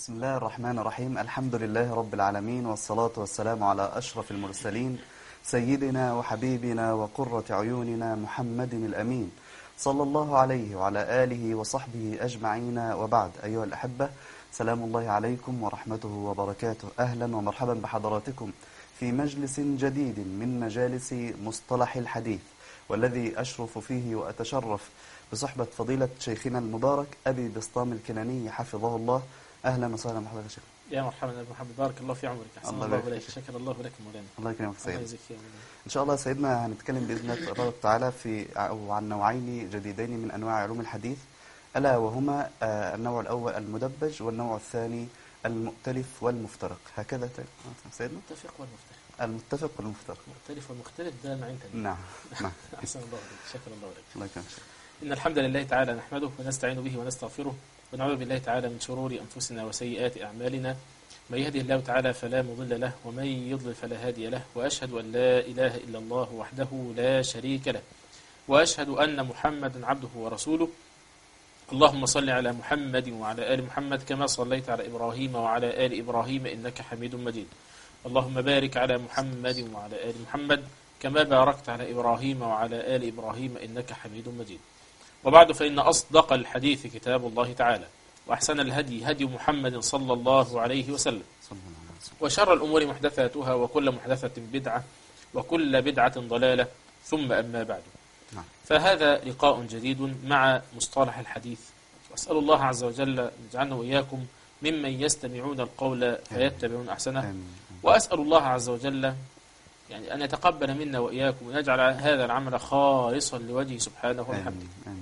بسم الله الرحمن الرحيم. الحمد لله رب العالمين، والصلاة والسلام على أشرف المرسلين سيدنا وحبيبنا وقرة عيوننا محمد الأمين صلى الله عليه وعلى آله وصحبه أجمعين، وبعد. أيها الأحبة، سلام الله عليكم ورحمته وبركاته. أهلا ومرحبا بحضراتكم في مجلس جديد من مجالس مصطلح الحديث، والذي أشرف فيه وأتشرف بصحبة فضيلة شيخنا المبارك أبي بسطام الكناني حفظه الله. أهلا وسهلا بحضرتك يا شيخ. يا مرحبا يا محمد، بارك الله في عمرك، أحسن الله إليك، شكر الله لك مولانا. الله يكرمك سيدنا. الله يجزيك. إن شاء الله سيدنا هنتكلم بإذن الله تعالى عن نوعين جديدين من أنواع علوم الحديث، ألا وهما النوع الأول المدبج، والنوع الثاني المؤتلف والمفترق. هكذا سيدنا؟ المتفق والمختلف. المتفق والمفترق. المختلف والمختلف ده نوعين تانيين. نعم. أحسن الله إليك، شكر الله لك. الله يكرمك. إن الحمد لله تعالى نحمده ونستعين به ونستغفره، ونعوذ بالله تعالى من شرور أنفسنا وسيئات أعمالنا. من يهده الله تعالى فلا مضل له، ومن يضلل فلا هادي له، وأشهد أن لا إله إلا الله وحده لا شريك له، وأشهد أن محمدا عبده ورسوله. اللهم صل على محمد وعلى آل محمد كما صليت على إبراهيم وعلى آل إبراهيم إنك حميد مجيد. اللهم بارك على محمد وعلى آل محمد كما باركت على إبراهيم وعلى آل إبراهيم إنك حميد مجيد. وبعد، فإن أصدق الحديث كتاب الله تعالى، وأحسن الهدي هدي محمد صلى الله عليه وسلم، وشر الأمور محدثاتها، وكل محدثة بدعة، وكل بدعة ضلالة، ثم أما بعد. فهذا لقاء جديد مع مصطلح الحديث، وأسأل الله عز وجل أن يجعلنا وإياكم ممن يستمعون القول فيتبعون أحسنه، وأسأل الله عز وجل يعني أن يتقبل منا وإياكم، ويجعل هذا العمل خالصا لوجهه سبحانه وبحمده.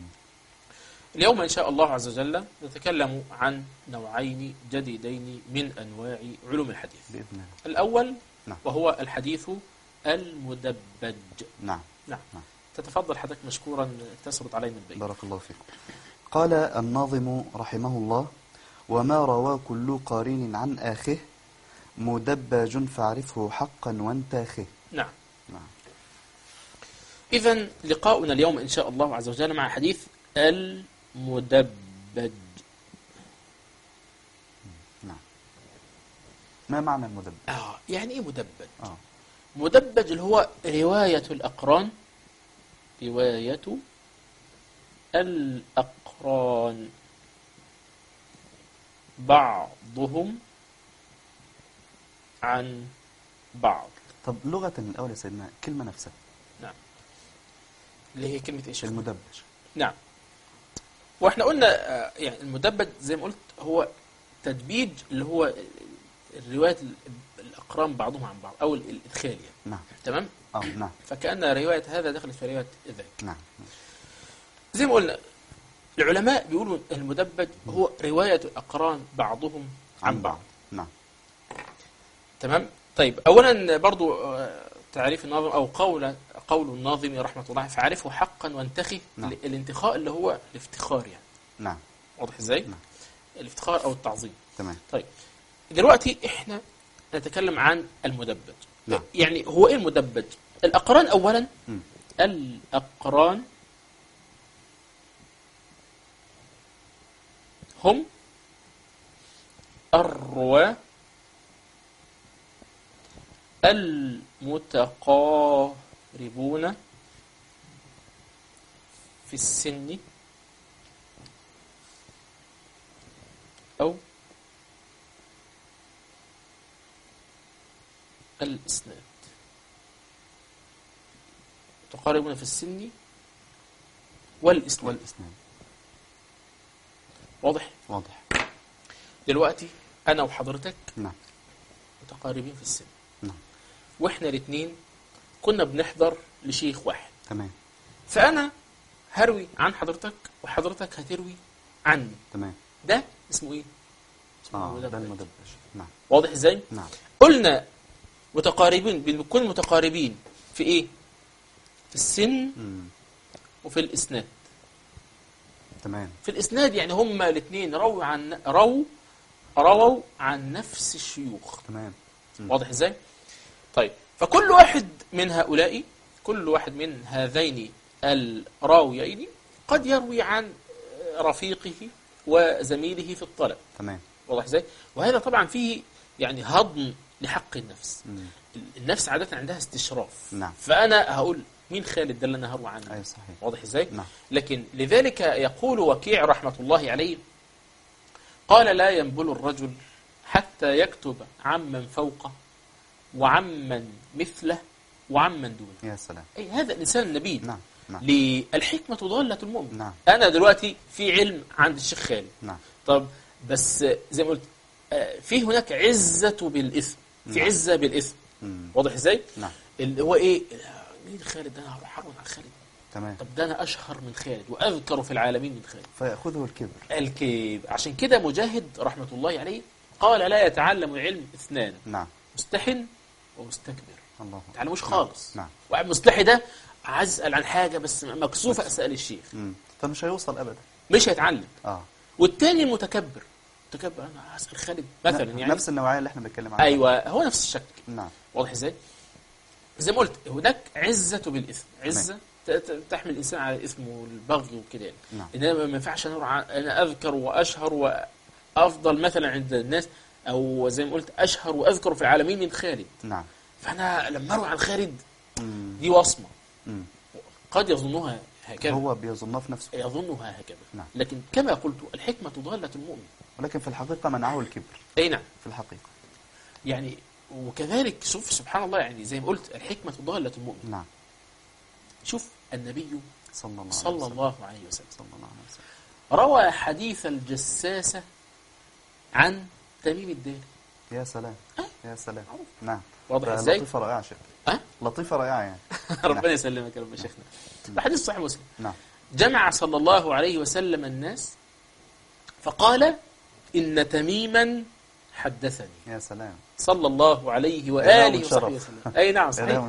اليوم إن شاء الله عز وجل نتكلم عن نوعين جديدين من أنواع علوم الحديث بإذن الله. الأول وهو الحديث المدبج. نعم. تتفضل حضرتك مشكورا تسرد علينا البيت. بارك الله فيكم. قال الناظم رحمه الله: وما روى كل قارين عن آخه مدبج فاعرفه حقا وانتاخه. نعم. إذن لقاؤنا اليوم إن شاء الله عز وجل مع حديث المدبج. نعم. ما معنى المدبج؟ يعني إيه مدبج؟ مدبج اللي هو رواية الأقران، رواية الأقران بعضهم عن بعض. طب لغة الأول يا سيدنا كلمة نفسها. نعم. اللي هي كلمة إيش؟ المدبج. نعم. واحنا قلنا يعني المدبج زي ما قلت هو تدبيج، اللي هو الرواية الأقران بعضهم عن بعض، أو الإدخال يعني. نعم. تمام؟ نعم. فكأن رواية هذا دخلت في رواية ذاك. نعم. زي ما قلنا العلماء بيقولوا المدبج هو رواية الأقران بعضهم عن بعض. نعم. تمام. طيب، أولا برضو تعريف الناظم أو قول الناظم رحمة الله: فعرفه حقا وانتخي. نعم. الانتخاء اللي هو الافتخار يعني. نعم. واضح ازاي؟ نعم. الافتخار أو التعظيم. تمام. طيب، دلوقتي احنا نتكلم عن المدبج. نعم. يعني هو ايه المدبج؟ الأقران أولا. الأقران هم الرواة المتقاربون في السن أو الإسناد. متقاربون في السن والإسناد. واضح؟ واضح. دلوقتي أنا وحضرتك نعم متقاربين في السن. نعم. وإحنا الاثنين كنا بنحضر لشيخ واحد. تمام. فأنا هروي عن حضرتك وحضرتك هتروي عني. تمام. ده اسمه إيه؟ اسمه ده المدبج. نعم. واضح إزاي؟ نعم. قلنا متقاربين، بنكون متقاربين في إيه؟ في السن وفي الإسناد. تمام. في الإسناد يعني هما الاثنين رووا عن نفس الشيوخ. تمام. واضح ازاي؟ طيب، فكل واحد من هؤلاء، كل واحد من هذين الراويين قد يروي عن رفيقه وزميله في الطلب. تمام. واضح ازاي؟ وهذا طبعا فيه يعني هضم لحق النفس. النفس عادة عندها استشراف. نعم. فأنا هقول مين خالد ده اللي أنا هروى عنه؟ أي صحيح. واضح ازاي؟ نعم. لكن لذلك يقول وكيع رحمة الله عليه قال لا ينبل الرجل حتى يكتب عمن فوقه وعمن مثله وعمن دونه. يا سلام. أي هذا الإنسان النبيل. نعم. نعم. للحكمة ضالة المؤمن. نعم. أنا دلوقتي في علم عند الشيخ خالد. نعم. طب بس زي ما قلت في هناك عزة بالإثم، في نعم. عزة بالإثم. واضح ازاي؟ نعم. اللي هو ايه مين خالد ده؟ انا هروح اروح عن خالد. تمام. طب ده انا اشهر من خالد واذكر في العالمين من خالد. فيأخذه الكبر. الكبر. عشان كده مجاهد رحمة الله عليه قال لا يتعلم العلم اثنان، نعم. مستحن ومستكبر. الله. ما تعلموش خالص. نعم. واحد مستحي ده عايز اسال عن حاجه بس مكسوف اسال الشيخ. فمش هيوصل ابدا. مش هيتعلم. اه. والتاني المتكبر. متكبر انا هسال خالد مثلا يعني نفس النوعيه اللي احنا بنتكلم عنها. ايوه هو نفس الشك. نعم. واضح ازاي؟ زي ما قلت هناك عزة بالإثم، عزة تحمل الإنسان على الإثم والبغي وكده يعني. نعم. إنما ما ينفعش أنا أذكر وأشهر وأفضل مثلا عند الناس، أو زي ما قلت أشهر وأذكر في العالمين من خالد. نعم. فأنا لما أروح عن خالد دي وصمة. قد يظنها هكذا. هو بيظنها في نفسه. يظنها هكذا. نعم. لكن كما قلت الحكمة ضالة المؤمن. ولكن في الحقيقة منعه الكبر. أي نعم. في الحقيقة. يعني وكذلك شوف سبحان الله يعني زي ما قلت الحكمة ضالة المؤمن. نعم. شوف النبي صلى الله عليه وسلم صلى الله عليه وسلم روى حديث الجساسة عن تميم الداري. يا سلام. يا سلام. نعم. واضح ازاي؟ لطيفة رائعة شيخ. لطيفة رائعة يعني. ربنا يسلمك يا رب شيخنا. الحديث صحيح مسلم. نعم. جمع صلى الله عليه وسلم الناس فقال إن تميما حدثني. يا سلام. صلى الله عليه وآله وصحبه وسلم. أي نعم صحيح.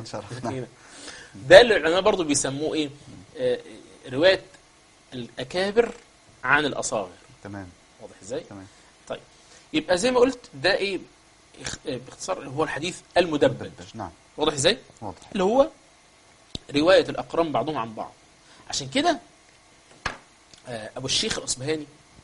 ده اللي العلماء برضو بيسموه إيه؟ رواية الأكابر عن الأصاغر. تمام. واضح إزاي؟ تمام. طيب يبقى زي ما قلت ده إيه باختصار هو الحديث المدبج. نعم. واضح إزاي؟ واضح. اللي هو رواية الأقران بعضهم عن بعض. عشان كده أبو الشيخ الأصبهاني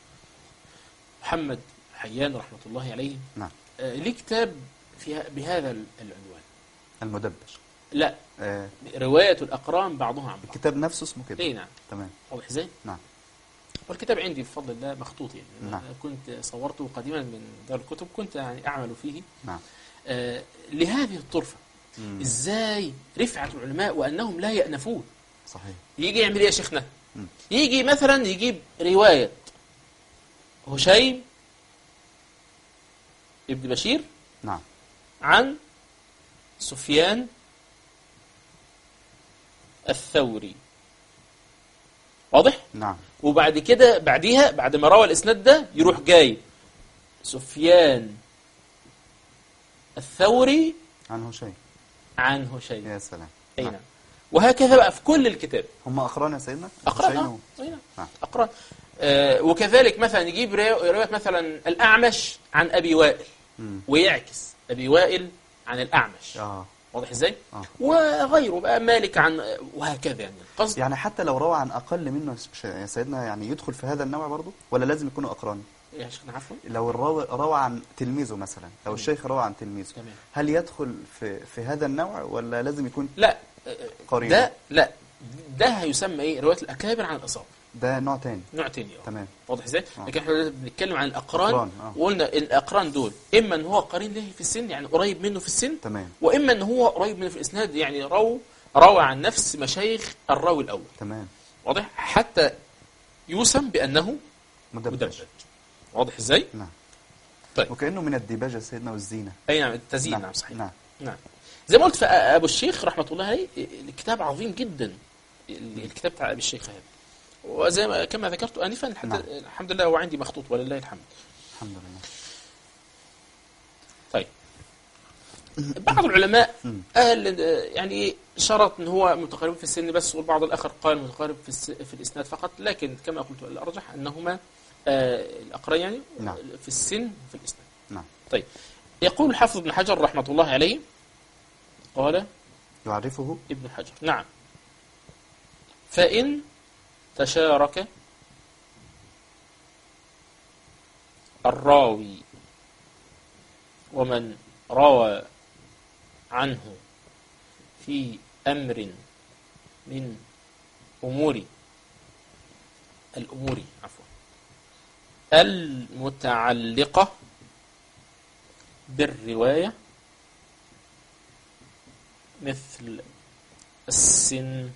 محمد حيان رحمة الله عليه نعم. ليه كتاب بهذا العنوان المدبج. لا رواية الأقران بعضها عن بعض. الكتاب نفسه اسمه كده. اي نعم. تمام. واضح ازاي؟ نعم. والكتاب عندي بفضل الله مخطوط يعني. نعم. كنت صورته قديما من دار الكتب كنت يعني أعمل فيه. نعم. لهذه الطرفة. ازاي رفعة العلماء وأنهم لا يأنفون. صحيح. يجي يعمل ايه يا شيخنا؟ يجي مثلا يجيب رواية هشيم ابن بشير نعم عن سفيان الثوري. واضح؟ نعم. وبعد كده بعديها بعد ما روى الإسناد ده يروح جاي سفيان الثوري عن هشيم. عن هشيم. يا سلام. أي نعم. وهكذا بقى في كل الكتاب. هم أقران يا سيدنا؟ أقران. نعم. أقران. وكذلك مثلا يجيب رواية مثلا الأعمش عن أبي وائل ويعكس أبي وائل عن الأعمش. واضح ازاي؟ وغيره بقى مالك عن وهكذا يعني القصد. يعني حتى لو روى عن أقل منه يا سيدنا يعني يدخل في هذا النوع برضه ولا لازم يكونوا أقران؟ يا شيخنا عفوا. لو روى عن تلميذه مثلا لو الشيخ روى عن تلميذه تمام. هل يدخل في هذا النوع ولا لازم يكون لا قريب؟ ده هيسمى ايه؟ رواية الأكابر عن الأصابع. ده نوع تاني. نوع تاني. تمام. واضح ازاي؟ لكن احنا بنتكلم عن الأقران. وقلنا الأقران دول إما أن هو قرين له في السن يعني قريب منه في السن. تمام. وإما أن هو قريب منه في الإسناد يعني روى عن نفس مشايخ الراوي الأول. تمام. واضح؟ حتى يوسم بأنه مدبج. واضح ازاي؟ نعم. طيب. وكأنه من الديباجة سيدنا والزينة. أي نعم التزيين. نعم صحيح. نعم. زي ما قلت فأبو الشيخ رحمة الله عليه الكتاب عظيم جدا الكتاب بتاع أبي الشيخ هذا. وزي ما كما ذكرت آنفا الحمد لله هو عندي مخطوط ولله الحمد. الحمد لله. طيب بعض العلماء قال يعني شرط ان هو متقارب في السن بس والبعض الآخر قال متقارب في الإسناد فقط لكن كما قلت الأرجح أنهما الأقران يعني في السن في الإسناد. نعم. طيب يقول الحافظ ابن حجر رحمة الله عليه قال يعرفه ابن حجر نعم فإن تشارك الراوي ومن روى عنه في أمر من الأمور المتعلقة بالرواية مثل السن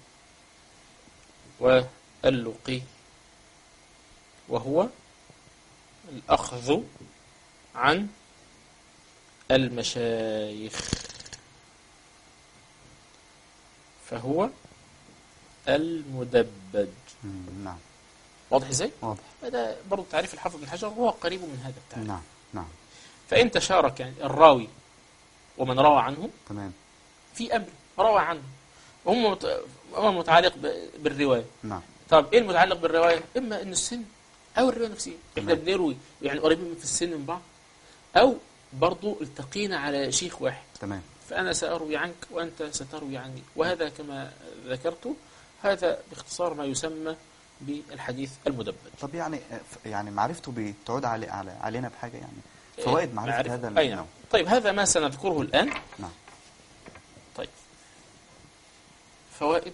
واللقي، وهو الأخذ عن المشايخ، فهو المدبج. نعم. واضح ازاي؟ واضح. هذا برضو تعريف الحافظ بن حجر هو قريب من هذا التعريف. نعم نعم. فإن تشارك يعني الراوي ومن روى عنه تمام في أمر روى عنه وهم متعلق بالرواية. نعم. طب ايه المتعلق بالرواية؟ اما ان السن او الرواية نفسها، احنا تمام. بنروي يعني قريبين في السن من بعض، او برضو التقينا على شيخ واحد، تمام. فأنا سأروي عنك وأنت ستروي عني، وهذا كما ذكرت هذا باختصار ما يسمى بالحديث المدبج. طب يعني معرفته بتعود علينا بحاجة، يعني فوائد معرفة هذا النوع. نعم. طيب هذا ما سنذكره الآن. نعم. طيب فوائد،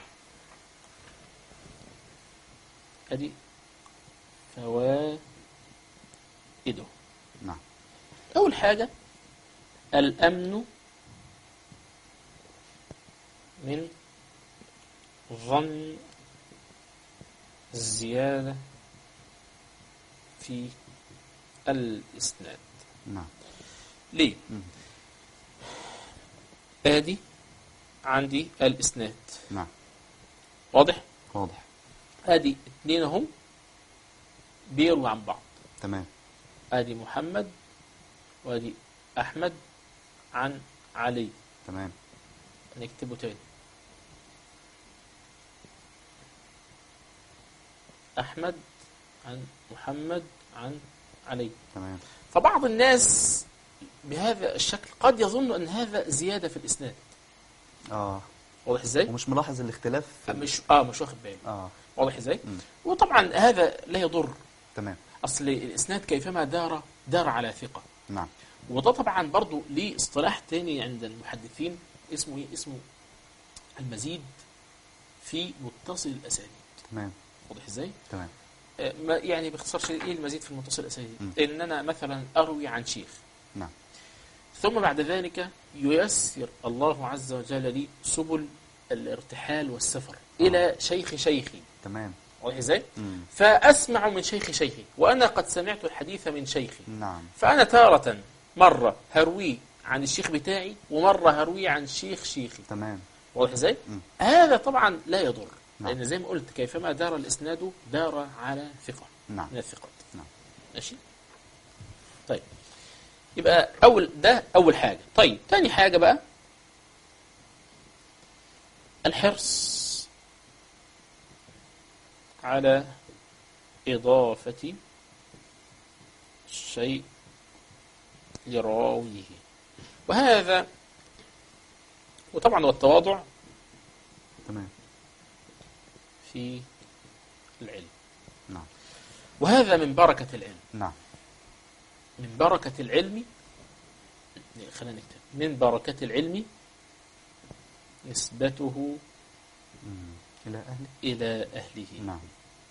أدي فوائده. نعم. أول حاجة الأمن من ظن الزيادة في الإسناد. نعم. ليه؟ آدي عندي الإسناد. نعم. واضح؟ واضح. آدي اثنين هم بيروا عن بعض. تمام. آدي محمد وآدي أحمد عن علي. تمام. نكتبه تاني. أحمد عن محمد عن علي. تمام. فبعض الناس بهذا الشكل قد يظن أن هذا زيادة في الإسناد. واضح إزاي؟ ومش ملاحظ الاختلاف مش واخد بالي. واضح إزاي؟ وطبعا هذا لا يضر. تمام. أصل الإسناد كيفما دار على ثقة. نعم. وده طبعا برضو ليه اصطلاح تاني عند المحدثين اسمه ايه؟ اسمه المزيد في متصل الأسانيد. تمام. واضح ازاي؟ تمام. يعني باختصار شديد ايه المزيد في المتصل الأسانيد؟ ان انا مثلا اروي عن شيخ. نعم. ثم بعد ذلك ييسر الله عز وجل لي سبل الارتحال والسفر الى شيخ شيخي. تمام. واضح ازاي؟ فاسمع من شيخ شيخي وانا قد سمعت الحديث من شيخي. نعم. فانا تارة مرة هروي عن الشيخ بتاعي ومرة هروي عن شيخ شيخي. تمام. واضح ازاي؟ هذا طبعا لا يضر. نعم. لان زي ما قلت كيفما دار الاسناد دار على ثقة. نعم. من الثقات. نعم. ماشي. طيب يبقى ده اول حاجة. طيب ثاني حاجة بقى الحرص على إضافة الشيء لراويه، وهذا وطبعا والتواضع تمام في العلم. نعم. وهذا من بركة العلم. نعم. من بركة العلم، خلينا نكتب من بركة العلم نسبته إلى أهله. نعم.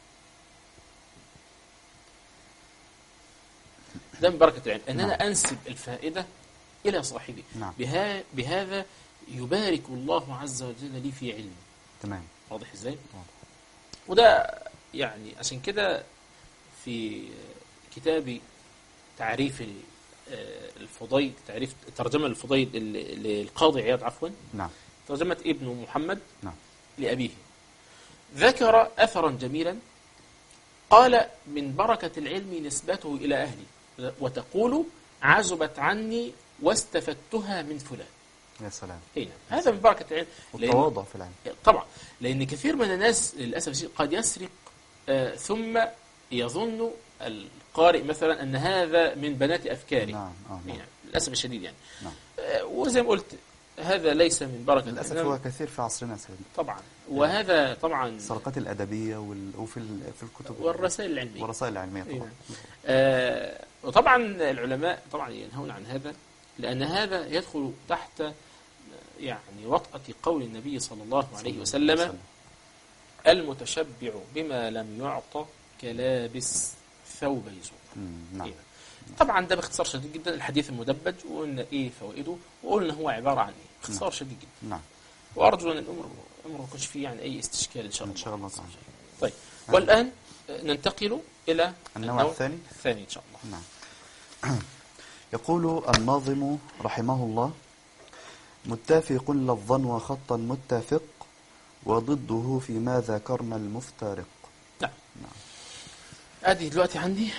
ده من بركة العلم أن أنا أنسب الفائدة إلى صاحبه. نعم. بهذا يبارك الله عز وجل لي في علمي. تمام. واضح إزاي؟ واضح. وده يعني عشان كده في كتابي تعريف الفضيل، تعريف ترجمة الفضيل للقاضي عياض عفوا. نعم. ترجمة ابن محمد. نعم. لأبيه ذكر أثرا جميلا قال من بركة العلم نسبته إلى أهلي، وتقول عزبت عني واستفدتها من فلان. يا سلام. هنا هذا من بركة العلم والتواضع في العلم. طبعا لأن كثير من الناس للأسف الشديد قد يسرق ثم يظن القارئ مثلا أن هذا من بنات أفكاري. نعم. يعني للأسف الشديد يعني. نعم. وزي ما قلت هذا ليس من بركة للأسف العلم. هو كثير في عصرنا سيدنا. طبعا. وهذا طبعا السرقات الأدبية وفي الكتب والرسائل العلمية. والرسائل العلمية طبعا. وطبعا العلماء طبعا ينهون عن هذا، لأن هذا يدخل تحت يعني وطأة قول النبي صلى الله عليه وسلم: المتشبع بما لم يعطى كلابس ثوب يزور. نعم. طبعا ده باختصار شديد جدا الحديث المدبج، وقلنا ايه فوائده، وقلنا هو عبارة عن ايه باختصار شديد جدا. نعم. وارجو ان الامر ما يكونش فيه يعني اي استشكال ان شاء الله. ان شاء الله تعالى. طيب، والان ننتقل الى النوع الثاني ان شاء الله. نعم. يقول الناظم رحمه الله: متافق لفظا وخطا متفق، وضده فيما ذكرنا المفترق. نعم. ادي دلوقتي عندي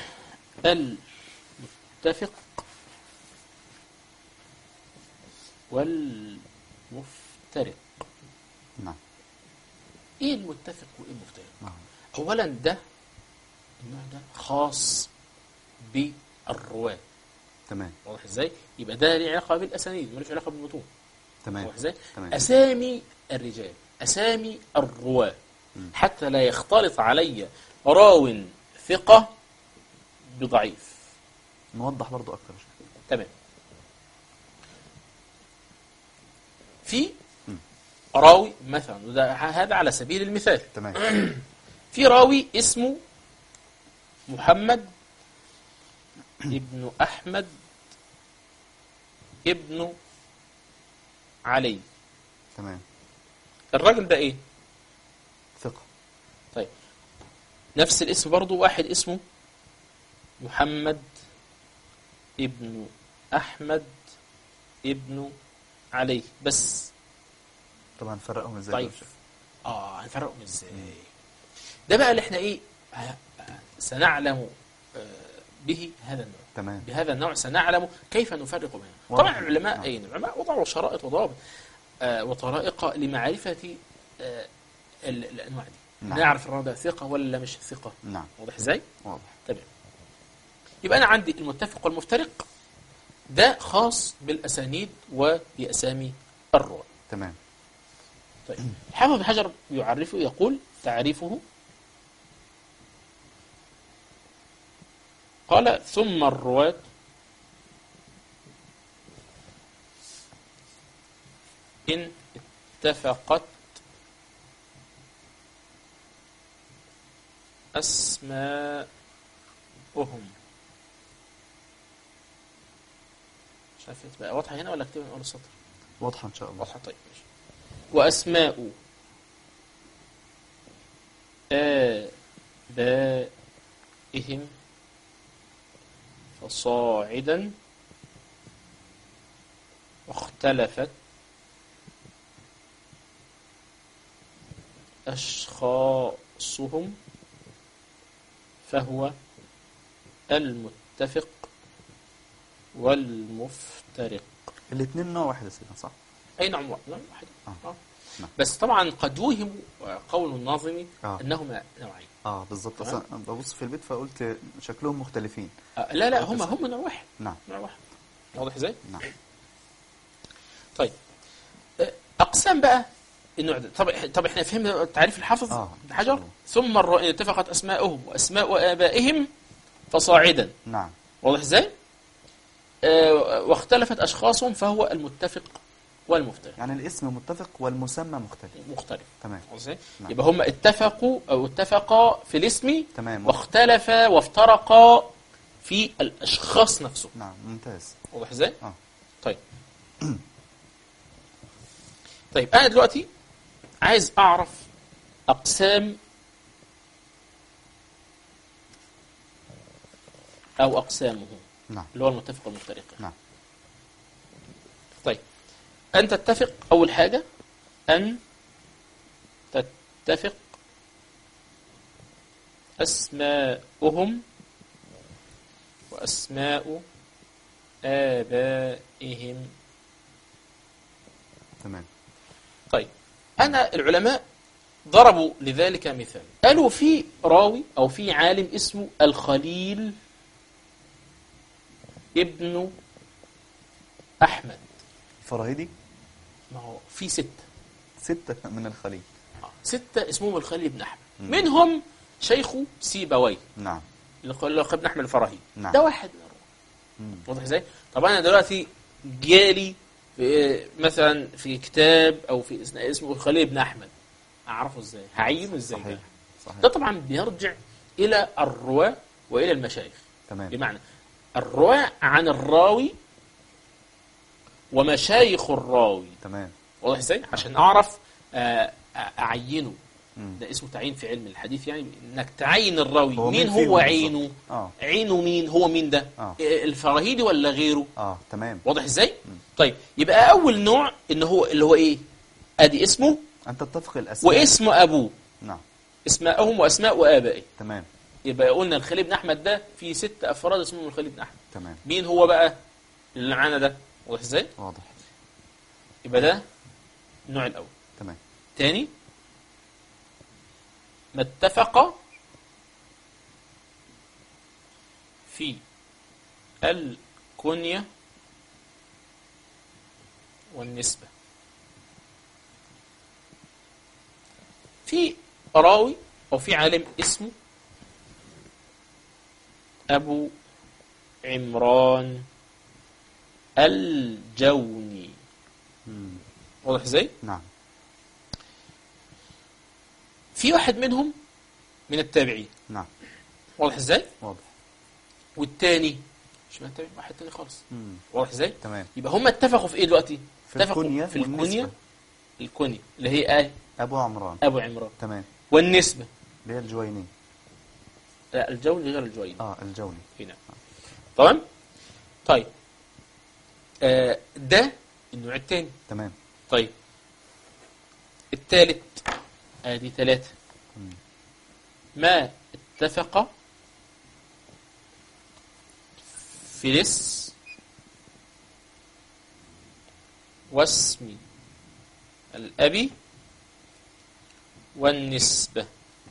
المتفق والمفترق. نعم. ايه المتفق وايه المفترق؟ نعم. اولا ده النوع ده خاص بالرواة. تمام. واضح ازاي؟ يبقى ده له علاقه بالاسانيد، ملوش علاقه بالمتون. تمام. واضح ازاي؟ تمام. اسامي الرجال، اسامي الرواة، حتى لا يختلط علي راو ثقة بضعيف. نوضح برضو اكثر شيء. تمام. في راوي مثلا، هذا على سبيل المثال. تمام. في راوي اسمه محمد ابن أحمد ابن علي. تمام. الراجل ده ايه؟ ثقة. طيب، نفس الاسم برضو واحد اسمه محمد ابن أحمد ابن علي، بس طبعا نفرقهم ازاي؟ طيب، هنفرقهم ازاي؟ ده بقى اللي احنا ايه سنعلم به هذا النوع. تمام. بهذا النوع سنعلم كيف نفرق بينهم. طبعا العلماء العلماء وضعوا شرائط وضوابط وطرائق لمعرفة الأنواع دي. نعم. نعرف الراوي ده ثقة ولا مش ثقة. نعم. واضح ازاي؟ واضح. تمام. يبقى أنا عندي المتفق والمفترق ده خاص بالأسانيد وبأسامي الرواة. تمام. طيب، الحافظ ابن حجر يعرفه، يقول تعريفه، قال: ثم الرواة إن اتفقت أسماؤهم. مش عارف تبقى واضحة هنا ولا اكتبها من أول السطر؟ واضحة إن شاء الله. واضحة. طيب، ماشي. وأسماء آبائهم فصاعدا واختلفت أشخاصهم فهو المتفق والمفترق. الاثنين نوع واحد يا سيدنا، صح؟ أي نوع واحد. نعم. بس طبعا قد وهم قول الناظم أنهما نوعين. بالضبط. أنا ببص في البيت فقلت شكلهم مختلفين. لا هم نوع واحد. نعم. نوع واحد. واضح ازاي؟ نعم. طيب، أقسام بقى النوع ده. طب احنا فهمنا تعريف الحافظ ابن حجر. ثم اتفقت أسماؤهم وأسماء آبائهم فصاعدا. نعم. واضح ازاي؟ واختلفت أشخاصهم فهو المتفق والمفترق. يعني الاسم متفق والمسمى مختلف. تمام. نعم. يبقى هم اتفقا في الاسم. تمام. واختلفا وافترقا في الأشخاص نفسه. نعم. ممتاز. واضح ازاي؟ طيب. طيب، أنا دلوقتي عايز أعرف أقسام أو أقسامه. نعم. اللي هو المتفق والمفترق. نعم. طيب، أن تتفق أول حاجة، أن تتفق أسماؤهم وأسماء آبائهم. تمام. طيب، أنا العلماء ضربوا لذلك مثال، قالوا في راوي أو في عالم اسمه الخليل ابن أحمد الفراهيدي. ما هو في 6 من الخليل. 6 اسمهم الخليل ابن أحمد. منهم شيخه سيبويه. نعم. اللي ابن أحمد الفراهيدي. نعم. ده واحد من الرواة. واضح ازاي؟ طب انا دلوقتي جالي في مثلا في كتاب او في اسمه الخليل بن احمد، اعرفه ازاي؟ هعينه ازاي؟ صحيح صحيح. ده طبعا بيرجع الى الرواه والى المشايخ. تمام. بمعنى الرواه عن الراوي ومشايخ الراوي. تمام. واضح ازاي؟ عشان اعرف اعينه. ده اسمه تعيين في علم الحديث، يعني انك تعين الراوي مين هو عينه. عينه مين؟ هو مين ده؟ الفراهيدي ولا غيره؟ تمام. واضح ازاي؟ طيب يبقى اول نوع ان هو اللي هو ايه؟ ادي اسمه ان تتفق الاسماء واسم ابوه. نعم. اسمائهم واسماء ابائه. تمام. يبقى قلنا الخليل بن احمد ده في 6 افراد اسمهم الخليل بن احمد. تمام. مين هو بقى اللي معانا ده؟ واضح ازاي؟ واضح. يبقى ده النوع الاول. تمام. تاني ما اتفق في الكنية والنسبة. في راوي أو في عالم اسمه أبو عمران الجوني. واضح ازاي؟ نعم. في واحد منهم من التابعين. نعم. واضح ازاي؟ واضح. والتاني مش من التابعين، واحد تاني خالص. واضح ازاي؟ تمام. يبقى هم اتفقوا في ايه دلوقتي؟ في الكنية في الكنية. والنسبة. الكنية اللي هي ايه؟ ابو عمران. ابو عمران. تمام. والنسبة اللي هي الجويني. لا، الجوني غير الجويني. الجوني. هنا. تمام. طيب ده النوع الثاني. تمام. طيب الثالث، ادي 3 ما اتفق في الاسم واسم الأب والنسبة.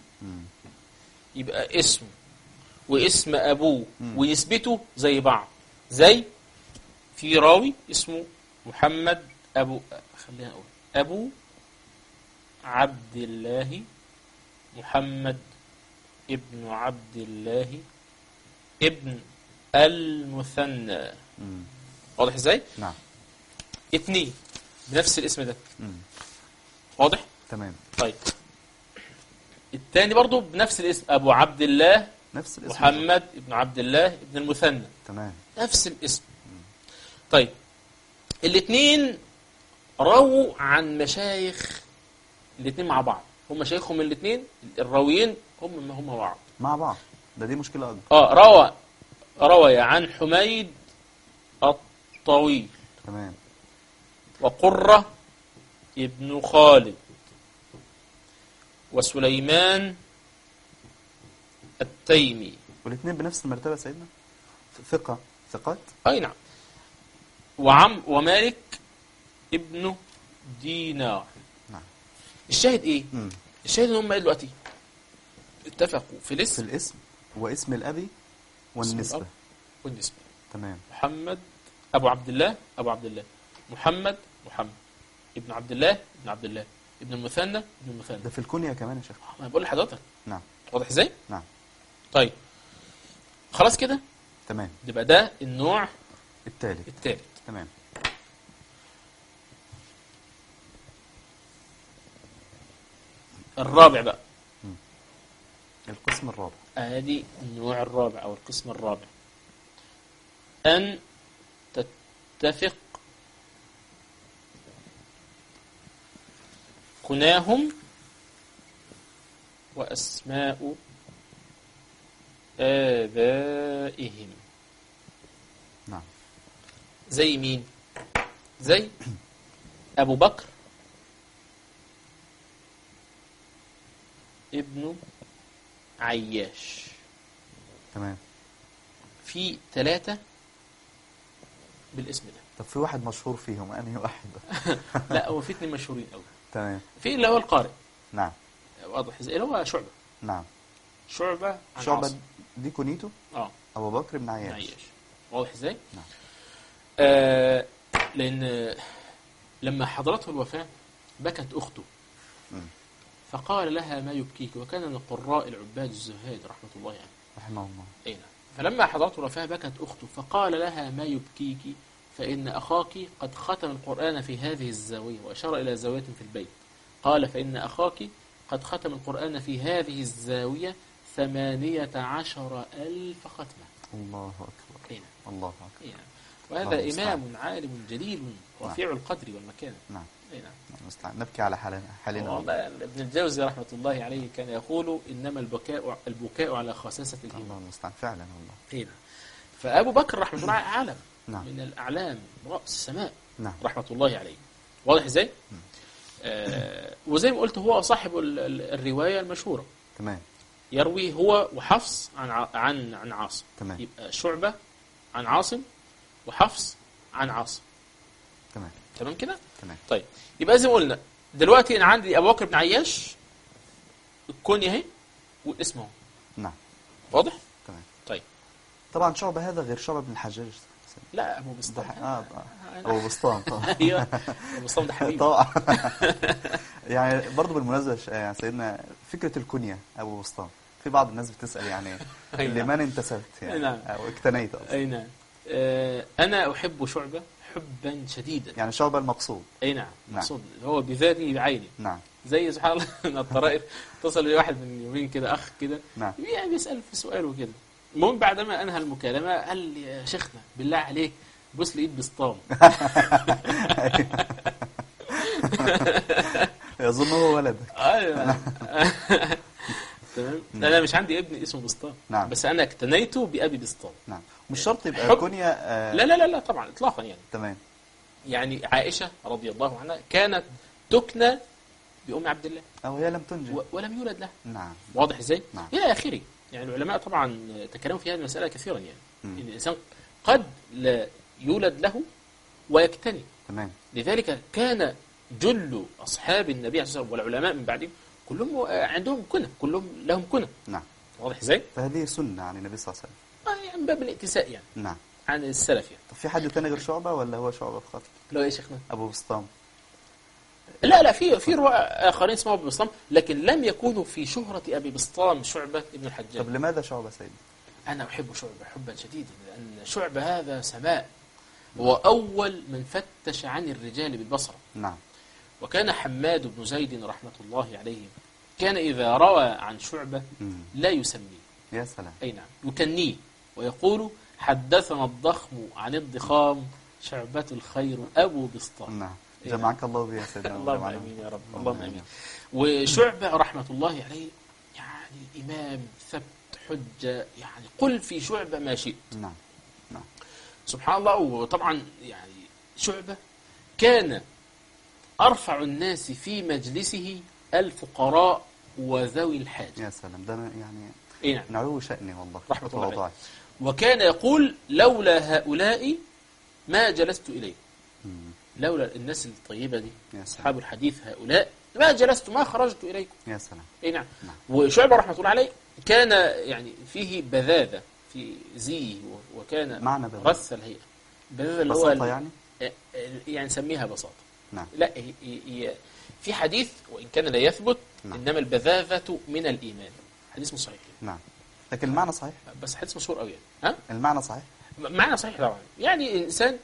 يبقى اسمه واسم أبوه ونسبته زي بعض. زي في راوي اسمه محمد خلينا نقول أبو عبد الله محمد ابن عبد الله ابن المثنى. واضح ازاي؟ نعم. 2 بنفس الاسم ده. واضح؟ تمام. طيب الثاني برضو بنفس الاسم أبو عبد الله نفس الاسم محمد ابن عبد الله ابن المثنى. تمام. نفس الاسم. طيب الاثنين رووا عن مشايخ الاثنين مع بعض. هم مشايخهم الاثنين الراويين هم بعض مع بعض. دي مشكلة أكبر. روى عن حميد الطويل. تمام. وقرة ابن خالد وسليمان التيمي. والاثنين بنفس المرتبة سيدنا؟ ثقات؟ أي نعم. ومالك ابن دينار. نعم. الشاهد ايه؟ الشاهد ان هم ايه دلوقتي؟ اتفقوا في الاسم واسم الأبي والنسبة. تمام. محمد أبو عبد الله محمد ابن عبد الله ابن المثنى ده في الكنية كمان يا شيخ. ما بقول لحضرتك. نعم. واضح ازاي؟ نعم. طيب خلاص كده. تمام. يبقى ده النوع الثالث. تمام. الرابع بقى. القسم الرابع. ادي النوع الرابع او القسم الرابع. ان تتفق كناهم واسماء آبائهم. نعم. زي مين؟ زي أبو بكر ابن عياش. تمام. في 3 بالاسم ده. طب في واحد مشهور فيهم، أنهي واحد؟ لا، هو في 2 مشهورين قوي. تمام. في اللي هو القارئ. نعم. واضح ازاي؟ اللي هو شعبة. نعم. شعبة دي كنيته. أبو بكر بن عياش. واضح ازاي؟ نعم. لأن لما حضرته الوفاة بكت أخته. فقال لها ما يبكيك، وكان من القراء العباد الزهاد رحمة الله يعني. رحمه الله. أين؟ فلما حضرت رفاه بكت أخته فقال لها ما يبكيك فإن أخاك قد ختم القرآن في هذه الزاوية، وأشار إلى زاوية في البيت. قال فإن أخاك قد ختم القرآن في هذه الزاوية 18,000 ختمة. الله أكبر. إيه. الله أكبر. إيه. وهذا إمام عالم جليل رفيع القدر والمكان. نعم. إيه. نبكي على حالنا. والله ابن الجوزي رحمة الله عليه كان يقول إنما البكاء على خساسة الإيمان. الله المستعان فعلا والله. إيه. فأبو بكر رحمة الله علم نعم. من الأعلام رأس السماء. نعم. رحمة الله عليه. واضح إزاي؟ وزي ما قلت هو صاحب الرواية المشهورة. تمام. يروي هو وحفص عن عاصم. تمام. يبقى شعبة عن عاصم وحفص عن عاصم. تمام. تمام كده؟ تمام. طيب يبقى زي ما قلنا دلوقتي أنا عندي أبو بكر بن عياش الكونية اهي والاسم اهو. نعم. واضح؟ تمام. طيب طبعا شعبة هذا غير شعبة بن الحجاج. لا أبو بسطام. أبو بسطام طبعا. أيوه أبو بسطام ده حبيبي طبعا. يعني برضه بالمناسبة يعني سيدنا فكرة الكنية أبو بسطام في بعض الناس بتسأل يعني لمن انتسبت يعني نعم. أو اكتنيت أصلا. أي نعم. أنا أحب شعبة حبا شديدا. يعني شعبة المقصود. أي نعم. مقصود هو بذاته بعينه. نعم. زي سبحان الله من الطرائف اتصل بي واحد من يومين كده أخ كده. نعم. يعني بيسأل في سؤال وكده. المهم بعدما أنهى المكالمة قال لي يا شيخنا بالله عليك بص لي إيد بسطام. يظن هو ولدك. أيوة. تمام. أنا مش عندي ابن اسمه بسطام. نعم. بس أنا اكتنيته بأبي بسطام. نعم. مش شرط يبقى كنية. لا لا لا لا طبعا إطلاقا يعني. تمام. يعني عائشة رضي الله عنها كانت تكنى بأم عبد الله. أو هي لم تنجب ولم يولد لها. نعم. واضح إزاي؟ نعم. إلى آخره. يعني العلماء طبعا تكلموا في هذه المسألة كثيرا يعني. إن الإنسان قد لا يولد له ويكتني. تمام. لذلك كان جل أصحاب النبي عليه الصلاة والسلام والعلماء من بعدهم كلهم عندهم كنى، كلهم لهم كنى. نعم. واضح إزاي؟ فهذه سنة عن النبي صلى الله عليه وسلم. يعني من باب الائتساء يعني. نعم. عن السلف يعني. طب في حد تاني غير شعبة ولا هو شعبة فقط؟ لو يا شيخنا أبو بسطام. لا في رواة آخرين اسمه أبي بسطام لكن لم يكونوا في شهرة أبي بسطام شعبة ابن الحجاج. طب لماذا شعبة سيدي؟ أنا أحب شعبة حبا شديدا لأن شعبة هذا سماء. هو أول من فتش عن الرجال بالبصرة. نعم. وكان حماد بن زيد رحمة الله عليه كان إذا روى عن شعبة لا يسميه. يا سلام. أي نعم. يكنيه ويقول حدثنا الضخم عن الضخام شعبة الخير أبو بسطام. نعم. جمعك الله بي يا سيدنا. اللهم آمين يا رب. اللهم آمين. وشعبة رحمة الله عليه يعني إمام ثبت حجة يعني قل في شعبة ما شئت. نعم. نعم. سبحان الله. وطبعا يعني شعبة كان أرفع الناس في مجلسه الفقراء وذوي الحاجة. يا سلام. ده يعني إيه نعم. نعوه شأني والله. رحمة الله عليه. وكان يقول لولا هؤلاء ما جلست إليه. لولا الناس الطيبة دي أصحاب الحديث هؤلاء ما جلست ما خرجت إليكم. يا سلام. إيه نعم. وشعبة رحمة الله عليه كان يعني فيه بذاذة في زيه وكان رث الهيئة. بذاذة اللي هو يعني نسميها بساطة. نعم. لا هي في حديث وإن كان لا يثبت. نعم. إنما البذاذة من الإيمان. حديث مش صحيح. نعم. لكن المعنى صحيح. بس حديث مشهور قوي يعني. ها؟ المعنى صحيح. معنى صحيح طبعا. يعني الإنسان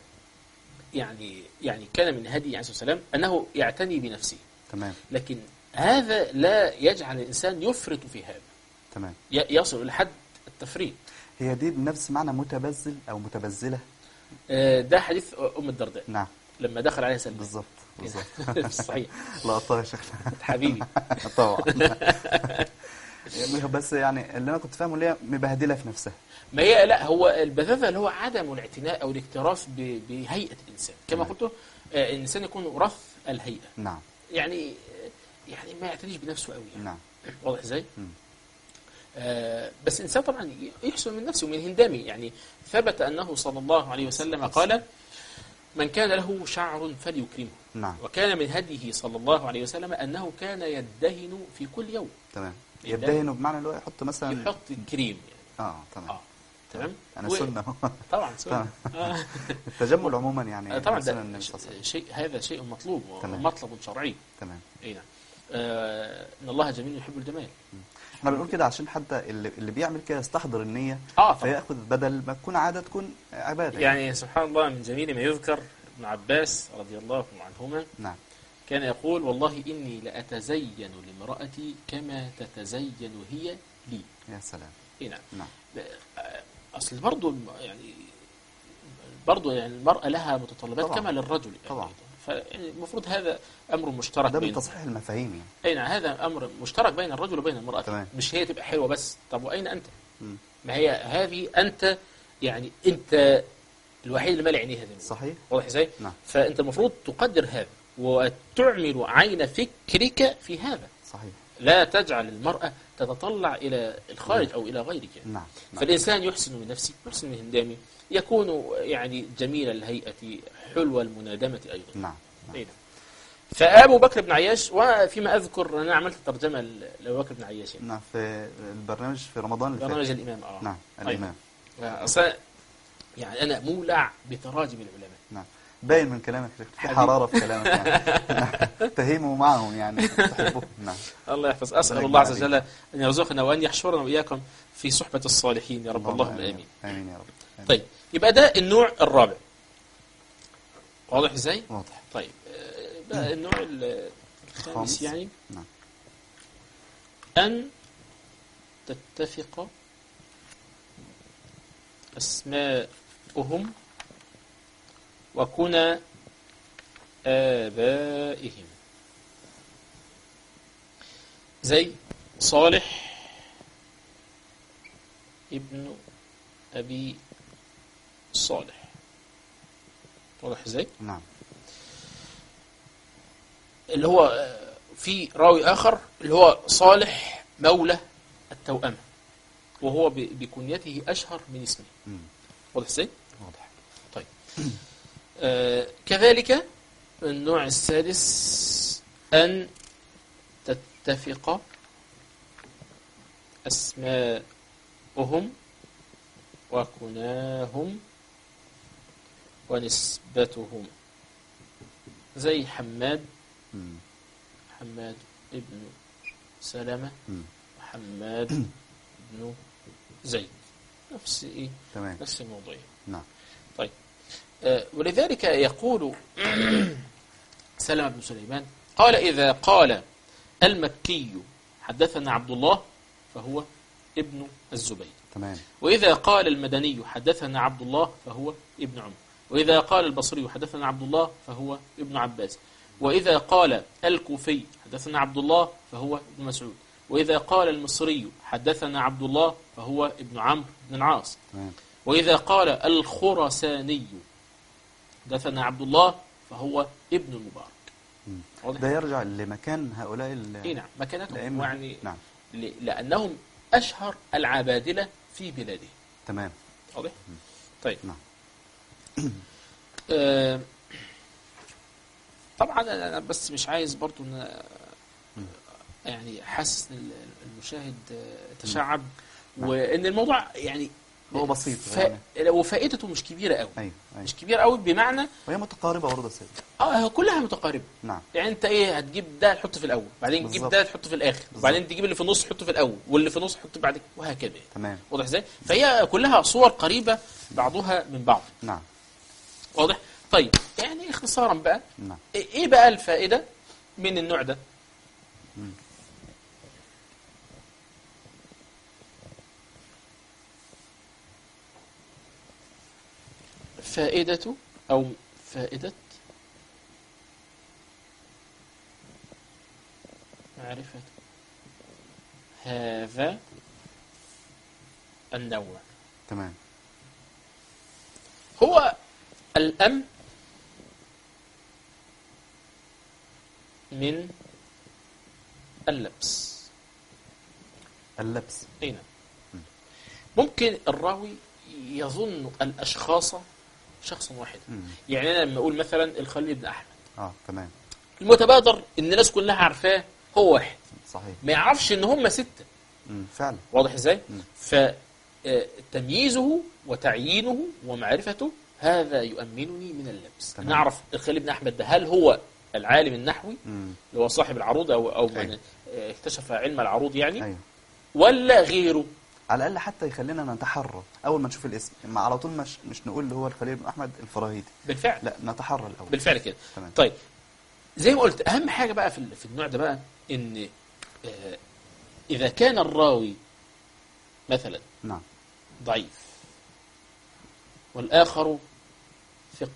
يعني كان من هدي عليه الصلاة والسلام أنه يعتني بنفسه. تمام. لكن هذا لا يجعل الإنسان يفرط في هذا. تمام. يصل إلى حد التفريط. هي دي بنفس معنى متبذل أو متبذلة. ده حديث أم الدرداء. نعم. لما دخل عليها سلمان. بالضبط. صحيح. لا طبعا يا شيخنا. حبيبي. طبعا. بس يعني اللي أنا كنت فاهمه اللي هي مبهدلة في نفسها. ما هي لا هو البذاذة اللي هو عدم الاعتناء أو الاكتراث بهيئة الإنسان كما قلت الإنسان يكون رث الهيئة. نعم. يعني ما يعتنيش بنفسه قوي يعني. نعم. واضح ازاي؟ بس الإنسان طبعا يحسن من نفسه من هندامه. يعني ثبت أنه صلى الله عليه وسلم قال من كان له شعر فليكرمه. نعم. وكان من هديه صلى الله عليه وسلم أنه كان يدهن في كل يوم. تمام. يدهن بمعنى اللي هو يحط مثلا يحط كريم يعني. تمام. تمام. أنا سنة. طبعا سنة. التجمل عموما يعني طبعا ده هذا شيء مطلوب ومطلب شرعي. تمام. اي نعم. إن الله جميل يحب الجمال. احنا بنقول كده عشان حتى اللي بيعمل كده يستحضر النية، طبعا. فيأخذ بدل ما تكون عادة تكون عبادة. يعني سبحان الله، من جميل ما يذكر ابن عباس رضي الله عنهما نعم. كان يقول: والله إني لأتزين لامرأتي كما تتزين هي لي. يا سلام. نعم. نعم. أصل برضو يعني المرأة لها متطلبات طبعا. كما للرجل يعني. طبعا. فالمفروض هذا أمر مشترك ده من بين تصحيح المفاهيم يعني. أي نعم، هذا أمر مشترك بين الرجل وبين المرأة. تمام. مش هي تبقى حلوة بس، طب وأين أنت؟ مم. ما هي هذه أنت، يعني أنت الوحيد اللي مالي عينيها دي. صحيح. واضح ازاي؟ نعم. فأنت المفروض تقدر هذا وتعمل عين فكرك في هذا. صحيح. لا تجعل المرأة تتطلع إلى الخارج أو إلى غيرك يعني. نعم. فالإنسان يحسن من نفسه، يحسن من هندامه، يكون يعني جميل الهيئة، حلو المنادمة أيضا. نعم. نعم. فأبو بكر بن عياش، وفيما أذكر أنا عملت ترجمة لأبو بكر بن عياش يعني. نعم. في البرنامج في رمضان اللي فات. برنامج الإمام. نعم. الإمام. أصلا يعني أنا مولع بتراجم العلماء. نعم. باين من كلامك في حرارة في كلامك يعني. تهيموا معهم يعني تحبوه. نعم. الله يحفظ. أسأل الله عز وجل أن يرزقنا وأن يحشرنا وإياكم في صحبة الصالحين يا رب. اللهم آمين. آمين يا رب. آمين. طيب، يبقى ده النوع الرابع. واضح ازاي؟ واضح. طيب، بقى النوع الخامس يعني نعم. أن تتفق أسماؤهم وكنى آبائهم، زي صالح ابن أبي صالح. واضح ازاي؟ نعم. اللي هو في راوي آخر اللي هو صالح مولى التوأمة، وهو بكنيته أشهر من اسمه. واضح ازاي؟ واضح. طيب. كذلك النوع السادس أن تتفق أسماؤهم وكناهم ونسبتهم، زي حماد ابن سلمة وحماد ابن زيد، نفس ايه؟ تمام. نفس الموضوع. نعم. طيب، ولذلك يقول سلمة بن سليمان قال: إذا قال المكي حدثنا عبد الله فهو ابن الزبير. تمام. وإذا قال المدني حدثنا عبد الله فهو ابن عمر. وإذا قال البصري حدثنا عبد الله فهو ابن عباس. وإذا قال الكوفي حدثنا عبد الله فهو ابن مسعود. وإذا قال المصري حدثنا عبد الله فهو ابن عمرو بن العاص. وإذا قال الخرساني حدثنا عبد الله فهو ابن المبارك. ده يرجع لمكان هؤلاء نعم، مكانتهم يعني. نعم. لأنهم أشهر العبادلة في بلادهم. تمام. واضح؟ طيب. نعم. طبعا أنا بس مش عايز برضو يعني حاسس ان المشاهد تشعب، وان الموضوع يعني هو بسيط وفائدته مش كبيره قوي. أيوة. مش كبيره قوي بمعنى وهي متقاربه برضه سيد. كلها متقاربه. نعم. يعني انت هتجيب ده تحطه في الاول، بعدين تجيب ده تحطه في الاخر، وبعدين تجيب اللي في النص تحطه في الاول، واللي في النص تحطه بعد، وهكذا. تمام. واضح ازاي؟ فهي كلها صور قريبه بعضها من بعض. نعم. واضح. طيب، يعني اختصارا بقى، نعم. ايه بقى الفائده من النوع ده؟ فائدة معرفة هذا النوع. تمام. هو الأمن من اللبس. أي نعم. ممكن الراوي يظن الأشخاص شخصا واحدا. يعني أنا لما أقول مثلا الخليل بن أحمد، تمام، المتبادر إن الناس كلها عارفاه هو واحد. صحيح. ما يعرفش إن هم 6. فعلا. واضح إزاي؟ فتمييزه وتعيينه ومعرفته هذا يؤمنني من اللبس. نعرف الخليل بن أحمد ده هل هو العالم النحوي اللي هو صاحب العروض أو من أيوة. اكتشف علم العروض يعني، أيوه. ولا غيره؟ على الأقل حتى يخلينا نتحرى أول ما نشوف الاسم، ما على طول مش نقول اللي هو الخليل بن أحمد الفراهيدي. بالفعل. لا، نتحرى الأول. بالفعل كده. تمام. طيب زي ما قلت، أهم حاجة بقى في النوع ده بقى إن إذا كان الراوي مثلا نعم. ضعيف والآخر ثقة،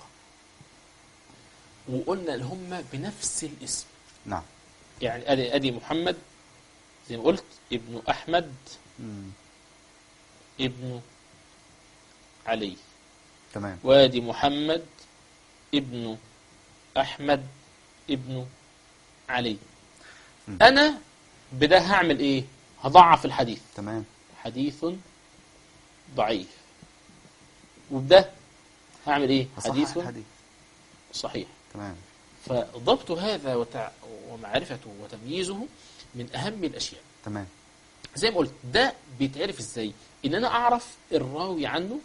وقلنا اللي هم بنفس الاسم، نعم. يعني أدي محمد زي ما قلت ابن أحمد ابن علي، تمام. وادي محمد ابن أحمد ابن علي. أنا بده هعمل إيه؟ هضعف الحديث. تمام. حديث ضعيف. وبده هعمل إيه؟ حديث صحيح. تمام. فضبط هذا ومعرفته وتمييزه من أهم الأشياء. تمام. زي ما قلت، ده بيتعرف إزاي؟ إن أنا أعرف الراوي عنه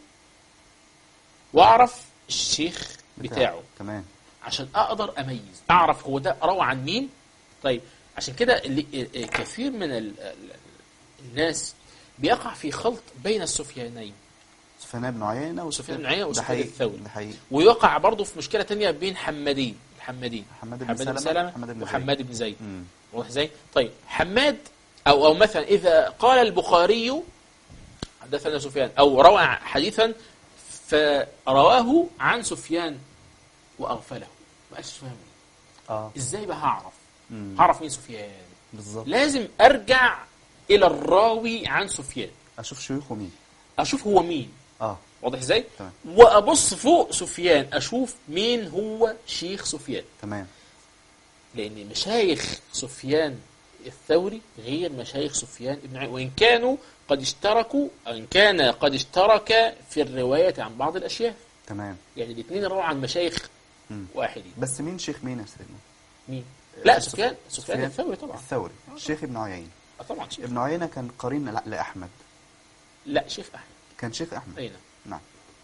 وأعرف الشيخ بتاعه. تمام. عشان أقدر أميز، أعرف هو ده روى عن مين. طيب عشان كده كثير من الناس بيقع في خلط بين السفيانين، سفيان بن عيينة وسفيان بن عيينة وسفيان الثوري. ده حقيقي. ويقع برضه في مشكلة تانية بين الحماد بن سلمة وحماد بن زيد. واضح ازاي؟ طيب حماد أو مثلا إذا قال البخاري حدثنا سفيان أو روى حديثا فرواه عن سفيان وأغفله، ما قالش سفيان مين. إزاي بقى هعرف مين سفيان؟ بالظبط. لازم أرجع إلى الراوي عن سفيان، أشوف شيوخه مين، أشوف هو مين. واضح ازاي؟ تمام. وأبص فوق سفيان أشوف مين هو شيخ سفيان. تمام. لأن مشايخ سفيان الثوري غير مشايخ سفيان ابن عيينة، وإن كانوا قد اشتركوا، أو إن كان قد اشترك في الرواية عن بعض الأشياء. تمام. يعني الاثنين رووا عن مشايخ واحدين. بس مين شيخ مين يا سيدنا؟ مين؟ لا، سفيان الثوري طبعا. الثوري شيخ ابن عيينة. طبعا شيخ. ابن عيينة كان قرين لأحمد. لا، شيخ أحمد. كان شيخ أحمد. أين؟ نعم.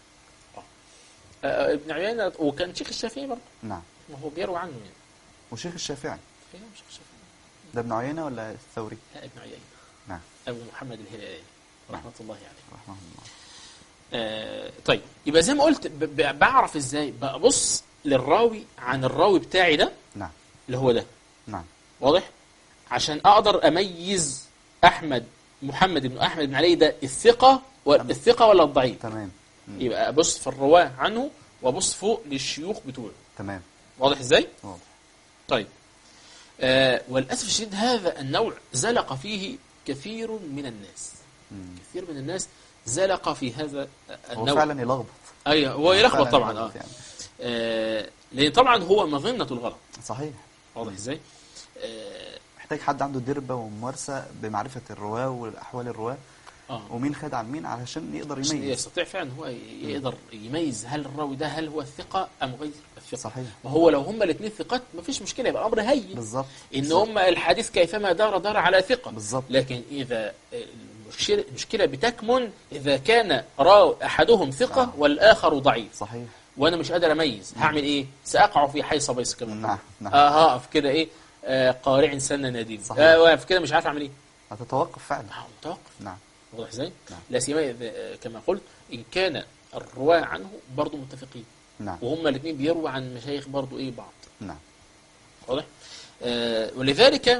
ابن عيينة، وكان شيخ الشافعي برضه. نعم. ما هو بيروي عنه يعني. وشيخ الشافعي. شيخ الشافعي. ده ابن عيينة ولا الثوري؟ لا، ابن عيينة. نعم. أبو محمد الهلالي رحمة الله عليه. رحمه الله. طيب يبقى زي ما قلت، بعرف ازاي؟ ببص للراوي عن الراوي بتاعي ده. نعم. اللي هو ده. نعم. واضح؟ عشان اقدر اميز محمد بن احمد بن علي ده الثقة ولا الضعيف. تمام. يبقى ابص في الرواه عنه وابص فوق للشيوخ بتوعه. تمام. واضح ازاي؟ واضح. طيب وللاسف الشديد هذا النوع زلق فيه كثير من الناس. كثير من الناس زلق في هذا النوع. هو فعلا يلخبط. ايوه، هو يلخبط طبعا. يعني. لان طبعا هو مظنة الغلط. صحيح. واضح ازاي؟ محتاج حد عنده دربة وممارسة بمعرفة الرواة والأحوال الرواة. ومين خد عن مين علشان يقدر يميز. يستطيع فعلا هو يقدر يميز هل الراوي ده هل هو الثقة أم غير الثقة. صحيح. وهو لو هما الاثنين ثقات مفيش مشكلة، يبقى الأمر هين. بالظبط. إن هما الحديث كيفما دار على ثقة. بالظبط. لكن إذا المشكلة بتكمن إذا كان راوي أحدهم ثقة والآخر ضعيف. صحيح. وأنا مش قادر أميز، هعمل إيه؟ سأقع في حيص بيص كما. نعم. هقف كده إيه؟ قارع سن نديم. واقف كده مش عارف أعمل إيه. هتتوقف فعلا. متوقف. نعم. واضح ازاي؟ نعم. لا سيما كما قلت إن كان الرواة عنه برضو متفقين. نعم. وهم الاثنين بيرووا عن مشايخ برضو ايه بعض. نعم. واضح؟ ولذلك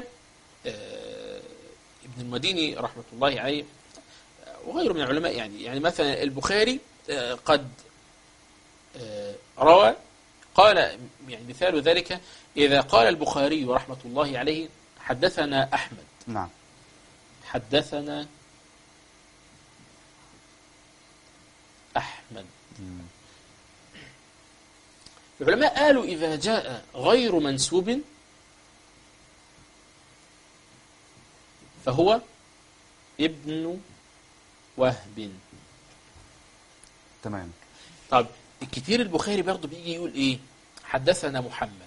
ابن المديني رحمة الله عليه وغيره من العلماء يعني مثلا البخاري قد روى، قال يعني مثال ذلك إذا قال البخاري رحمة الله عليه حدثنا أحمد. نعم. حدثنا أحمد. العلماء قالوا إذا جاء غير منسوب فهو ابن وهب. تمام. طب الكتير البخاري برضو بيجي يقول إيه؟ حدثنا محمد.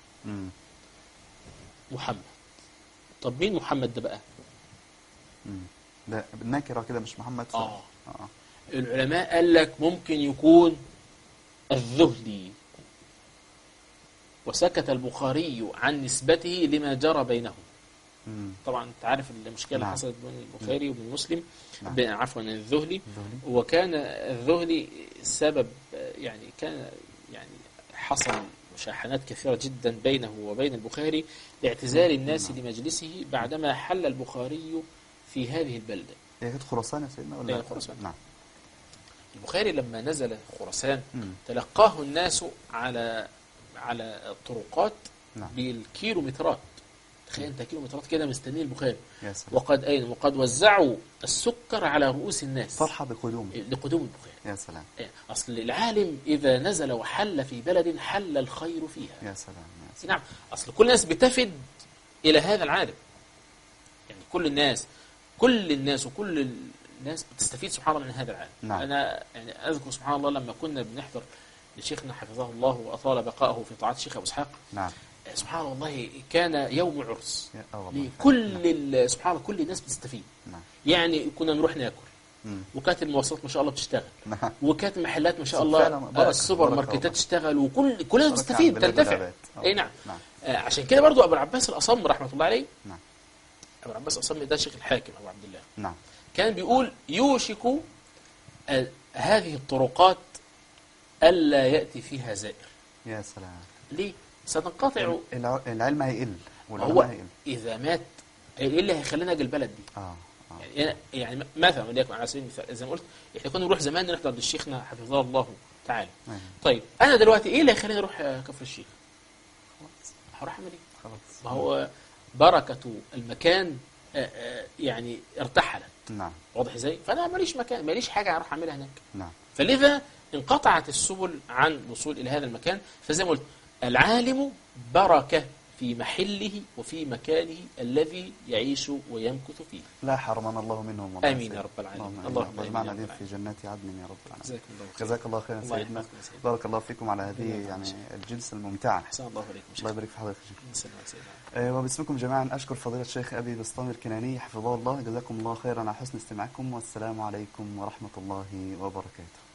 محمد. طب مين محمد ده بقى؟ ده بالنكرة كده مش محمد. العلماء قال لك ممكن يكون الذهلي وسكت البخاري عن نسبته لما جرى بينهم. طبعا انت عارف المشكله اللي نعم. حصلت بين البخاري وبين مسلم، نعم. عفوا الذهلي. وكان الذهلي سبب، يعني كان يعني حصل مشاحنات كثيرة جدا بينه وبين البخاري لاعتزال الناس لمجلسه بعدما حل البخاري في هذه البلدة. هي كانت خراسان يا سيدنا ولا؟ خراسان. نعم. البخاري لما نزل خراسان تلقاه الناس على الطرقات نعم. بالكيلومترات. تخيل انت كيلومترات كده مستنيه البخاري. يا سلام. وقد وزعوا السكر على رؤوس الناس فرحة لقدوم البخاري. يا سلام. أصل العالم إذا نزل وحل في بلد حل الخير فيها. يا سلام. يا سلام. نعم. أصل كل الناس بتفد إلى هذا العالم، يعني كل الناس وكل الناس بتستفيد سبحان الله من هذا العالم. نعم. أنا يعني أذكر سبحان الله لما كنا بنحضر لشيخنا حفظه الله وأطال بقائه في طاعة الشيخ أبو إسحاق. نعم. سبحان الله كان يوم عرس نعم. سبحان الله كل الناس بتستفيد. نعم. يعني كنا نروح ناكل، وكانت المواصلات ما شاء الله بتشتغل، نعم. وكانت المحلات ما شاء الله السوبر ماركتات تشتغل، كل الناس تستفيد تنتفع. اي نعم. عشان كده برضو ابو العباس الاصم رحمه الله عليه. نعم. ابو العباس الاصم ده شيخ الحاكم ابو عبد الله. نعم. كان بيقول يوشك هذه الطرقات الا ياتي فيها زائر. يا سلام. ليه؟ ستنقطع العلم هيقل والعلماء هيقل. اذا مات ايه اللي هيخلينا اجي البلد دي؟ يعني مثلا وليكن على سبيل المثال زي ما قلت احنا كنا نروح زمان نحضر للشيخنا حفظه الله تعالى. طيب انا دلوقتي ايه اللي هيخليني اروح كفر الشيخ؟ هروح اعمل ايه؟ خلاص. ما هو بركه المكان يعني ارتحلت. نعم. واضح ازاي؟ فانا ماليش مكان، ماليش حاجه اروح اعملها هناك. نعم. فلذا انقطعت السبل عن الوصول الى هذا المكان. فزي ما قلت العالم بركه في محله وفي مكانه الذي يعيش ويمكث فيه. لا حرمنا الله منهم. آمين يا رب العالمين. اللهم اجمعنا به في جنات عدن يا رب العالمين. جزاك الله خيرا سيدنا. بارك الله فيكم على هذه يعني الجلسة الممتعة. أحسن الله عليكم. الله يبارك في حضرتك. وباسمكم جميعا أشكر فضيلة الشيخ أبي بسطامي الكناني حفظه الله. جزاكم الله خيرا على حسن استماعكم، والسلام عليكم ورحمة الله وبركاته.